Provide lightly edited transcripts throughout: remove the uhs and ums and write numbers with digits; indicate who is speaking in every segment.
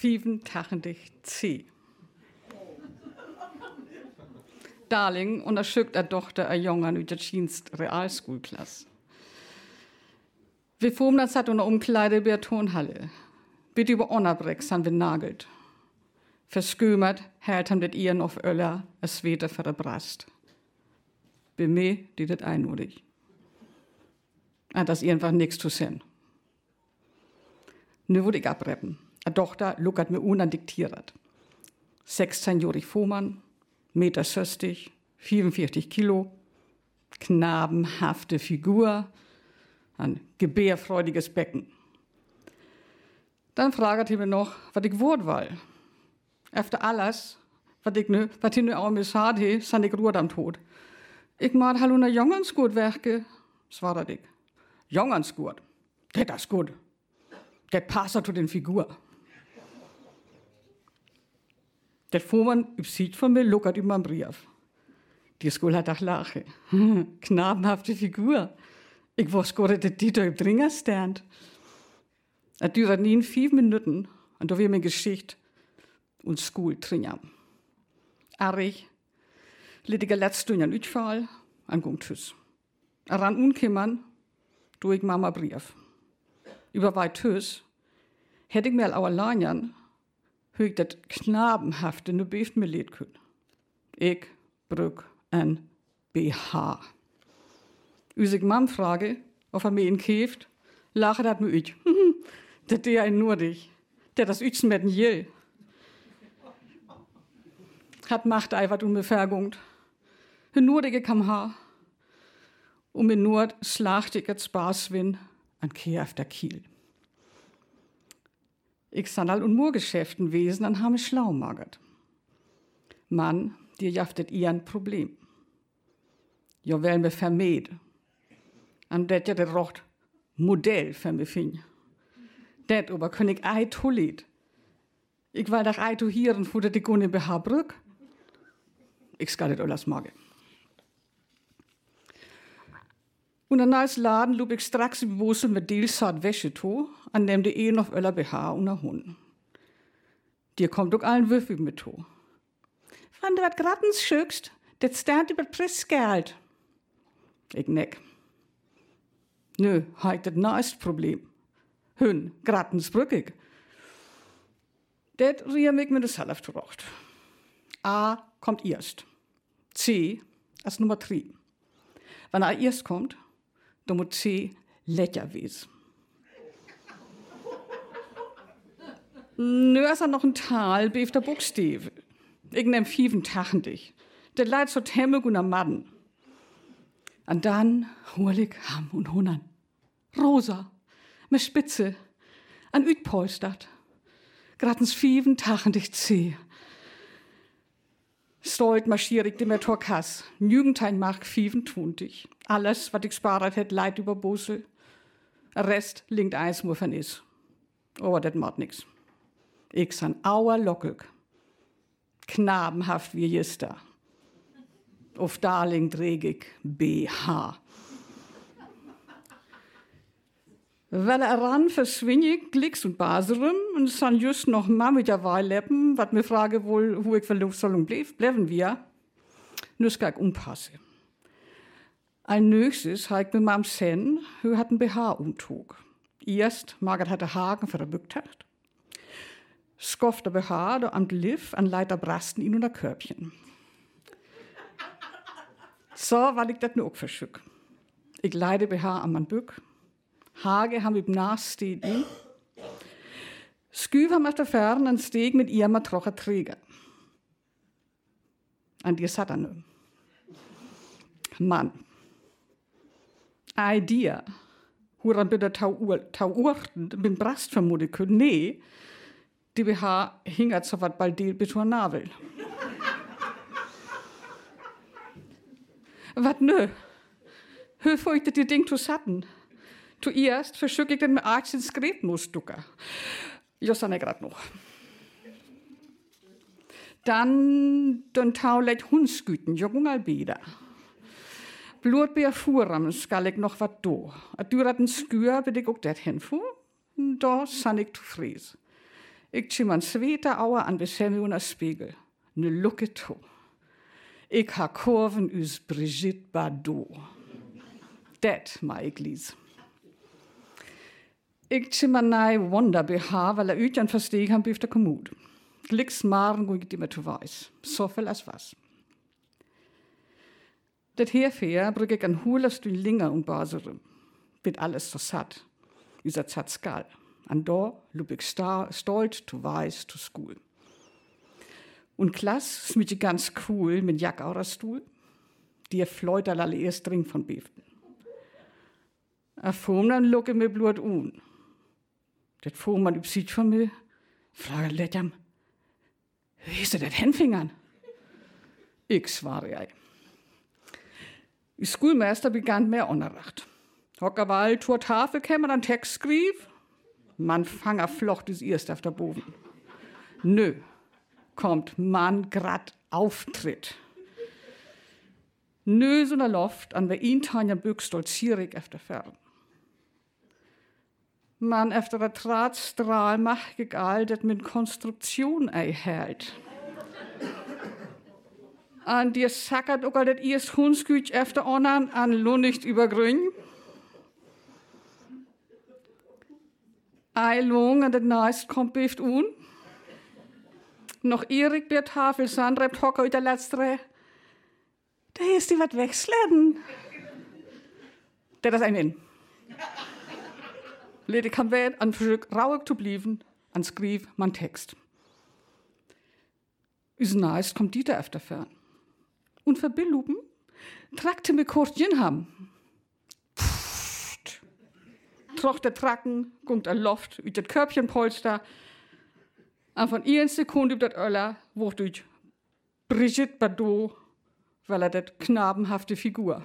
Speaker 1: 85 C. Darling unterschickt er Tochter ein Jungen uit der Dienst Realschulklasse. Wir fuhren das hat unter Umkleide bei der Tonhalle. Bitte über Onnerbrecks haben wir nagelt. Verschömert hält han det ihren auf Öller, es weiter verbrast. Bei mir, die das einnodig. Das ist einfach nichts zu sehen. Nu würde ich abreppen. A Tochter luckert mir diktiert. 16-jährig Vormann, 1,60 Meter, 44 Kilo, knabenhafte Figur, ein gebärfreudiges Becken. Dann fragt er mir noch, was ich wort will. Efter alles, was ich nu auch mir sagte, sind ich ruht am Tod. Ich mag hallo na Jongens gut werke, svarade ich. Jongens gut, das ist gut. Das passt zu den Figur. Der Vormann sieht von mir, luckert über den Brief. Die Schule hat auch lache. Knabenhafte Figur. Ich wusste gar nicht, dass die da im Dringer stand. Es dauert nie in 5 Minuten und da wird mir Geschichte und Schule dringen. Arrig, litige letzte Jahr Utfall, an Gung tschüss. Ran unkimmern, durch Mama Brief. Über weit tschüss, hätte ich mir auch allein höre ich das knabenhafte nu beft mir leid können. Ich brück ein BH. Üsig Mam frage, ob mir ihn käft, lache dat mir ich. Das der ein nur dich, der das ützen mit Jill. Hat Macht einfach unbefergungt. Nur der kam ha. Mir nur schlacht ich jetzt Spaß win an Kehr auf der Kiel. Ich san all Murgeschäften wesen, an haben schlau magert. Mann, dir jaftet ihr ein Problem. Jo wel me vermeed. An det ja der rocht Modell für me fin. Det aber könn ich ei tullit. Ich will doch ei tu hieren, fuder die Gunne behabrück. Ich skal det alles mage. Und dann als Laden lub ich straks im Wussel mit Deelsart Wäsche to, an dem de noch öller BH und a Hund. Dir kommt auch allen Würfig mit to. Wann du wat grattens schückst, det stand über Pressgeld. Ich neck. Nö, heit das nächst Problem. Hün, grattens brückig. Det rier mich mit der Hälfte rocht. A kommt erst. C als Nummer 3. Wenn A erst kommt, dann muss C lecker wesen. Nö, ist noch ein Tal, beef der Buchstabe. Ich nehm 85. Der Leid so Temmel und am Madden. Und dann hol ich Ham und Hunnern. Rosa, mit Spitze, an Ütpolstadt. Gradens 85 C. Stolt marschier ich dem Torkas. Jügentein mag 25. Alles, was ich sparat hätt, leid über Busse. Rest linkt eins nur von is. Aber das macht nix. Ich san auer lockig. Knabenhaft wie jester. Auf Darling träg ich BH. Weil ran verschwing ich Glicks und Baserum und san just noch mal mit der Wahl leppen, wat mir frage wohl, wo ich Verluststellung bleiben wir. Nur skal ich umpasse. Ein nächstes ha ich mit mam Sen, hö hat ein BH umtog. Erst Margaret hatte Haken für der Bücktacht. Skofft der BH, der am Liff an Leiter brasten ihn unter Körbchen. So, weil ich dat nur auch verschück. Ich leide BH am Mann Bück. Hage haben im Nachstehen. Sküv haben auf der Ferne einen Steg mit ihr mal trocher Träger. An dir satt an. Mann. Idea. Huran bitte tauurten, bin Brast vermute können. Nee, die BH hingert so wat bald deal bitte Navel. Wat nö? Hör feuchtet die Ding zu satten. Zuerst verschück ich den mit Arzt ins Gretnussducker. Ich sah grad noch. Dann tau leit Hundsküten, Jogungalbeder. Blutbeer Furam skal ich noch wat do. A dürat ein Skür, bitte ich auch dat hinfu. Da san ich zu fries. Ich chim an zweite Auer an besemme unter Spiegel. Ne Lucke to. Ich ha Kurven üs Brigitte Bardot. Dat ma ich lies. Ich chim an nei Wonder BH, weil Ütjan versteh han bif der Kommode. Glicks maren guig die mir zu weiß. So viel als was. Dat herfeer brück ich an Hulas du Linger und Basere. Bit alles so satt. Üser zat skal. An da lub ich stolz zu weiß zu school. Und Klass smit ich ganz cool mit Jack auf der Stuhl. Die fleuter alle erst dring von Beften. A Fom dann lucke mir blut un. Dat Fom man übsit von mir. Frage Lettjam. Wie ist das Hänfingern? Ich sware ei. Die Schulmeister begann mehr Unterricht. Hockerwald zur Tafel kämmer an Text schrieb. Man fanger flocht is erst auf der Boden. Nö, kommt man grad Auftritt. Nö, so ne Loft, an wer ihn Tanja Bück stolzierig auf der Fern. Man efter der Drahtstrahl mach egal, dat mit Konstruktion ei hält. An dir sackert auch all dat erst Hundsküch efter onan an Lunnicht übergrün. Eilung an dat Neist kommt bift un. Noch Erik der Tafel sandreibt hocker ut der letztere. Da ist die wat wegsleden. Der das ein in. Lede kam wet an Frück rauig zu blieben, an Skriv man Text. Is Neist kommt Dieter efter fern. Und verbilluben, trakte mir Kurtchen ham. Pfft. Troch der Tracken, gungt ein Loft, üt das Körbchenpolster. Und von einer Sekunde üb dat Öller, wucht üt Brigitte Bardot, weil dat knabenhafte Figur.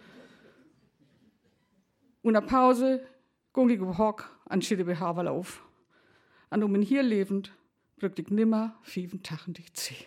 Speaker 1: Und a Pause, gung ich über Hock, an Schide BH auf. An hier lebend, brückt ich nimmer 5 Tachen dich zieh.